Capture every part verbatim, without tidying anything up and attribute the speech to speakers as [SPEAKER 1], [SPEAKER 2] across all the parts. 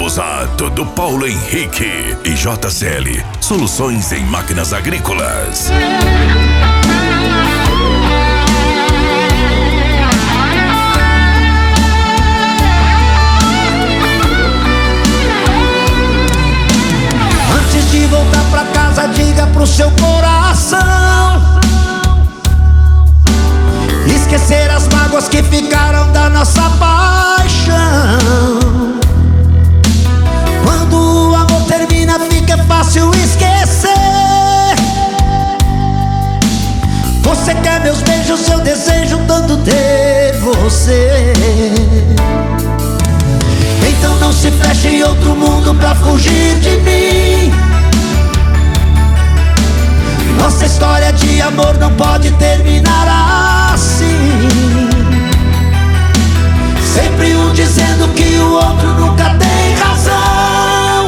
[SPEAKER 1] Abusato do Paulo Henrique e J C L. Soluções em máquinas agrícolas.
[SPEAKER 2] Antes de voltar pra casa, diga pro seu coração esquecer as mágoas que ficaram da nossa paixão. Quando o amor termina, fica fácil esquecer. Você quer meus beijos, eu desejo tanto ter você. Então não se feche em outro mundo pra fugir de mim. Nossa história de amor não pode terminar assim. Sempre um dizendo que o outro nunca tem razão.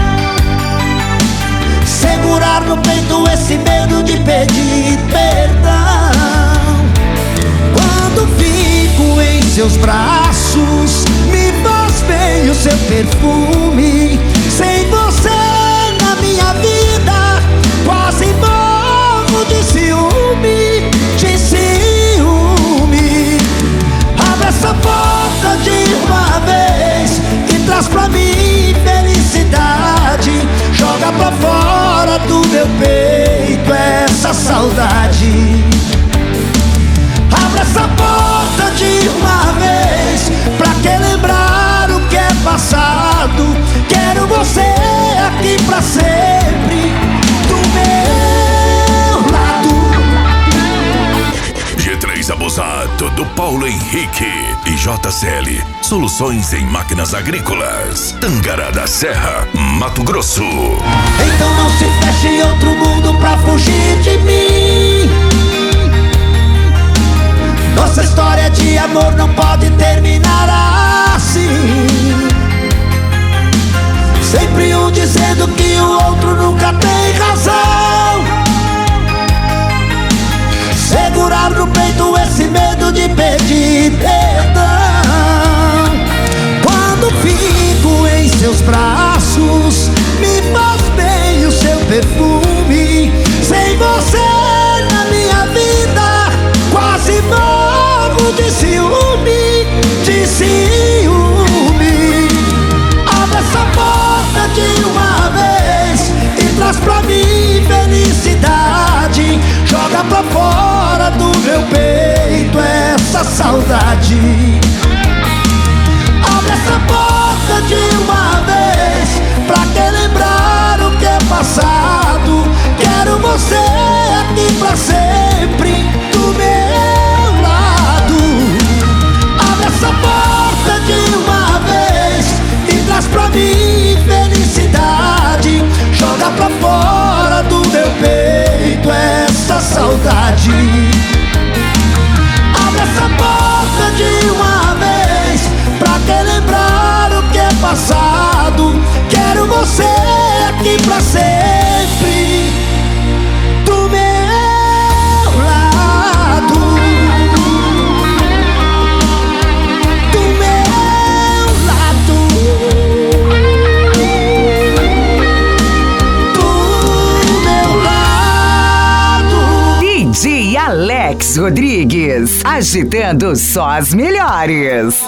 [SPEAKER 2] Segurar no peito esse medo de pedir perdão. Quando fico em seus braços, me faz bem o seu perfume. Sem você na minha vida, quase morro de ciúme, de ciúme. Abre essa porta de uma vez e traz pra mim felicidade. Joga pra fora do meu peito essa saudade. Abre essa porta de uma vez, pra que lembrar o que é passado. Quero você aqui pra sempre, do meu lado.
[SPEAKER 1] G três Abusato do Paulo Henrique e J C L. Soluções em máquinas agrícolas. Tangará da Serra, Mato Grosso.
[SPEAKER 2] Então não se feche em outro mundo pra fugir de mim. Nossa história de amor não pode terminar assim. Sempre um dizendo que o outro nunca tem razão. Segurar no peito esse medo de pedir perdão. Quando fico em seus braços, me faz bem o seu perfume. Sem você na minha vida, quase morro de ciúme, de ciúme. Abre essa porta de uma vez e traz pra mim felicidade. Joga pra fora do meu peito essa saudade. Abre essa porta de uma vez, pra que lembrar o que é passado. Quero você aqui pra sempre, do meu lado. Abre essa porta de uma vez e traz pra mim felicidade. Joga pra fora do meu peito essa saudade. Abre essa porta de uma vez, pra que lembrar o que é passado. Quero você aqui pra sempre, do meu lado. Do meu lado. Do meu lado.
[SPEAKER 3] D J Alex Rodrigues, agitando só as melhores.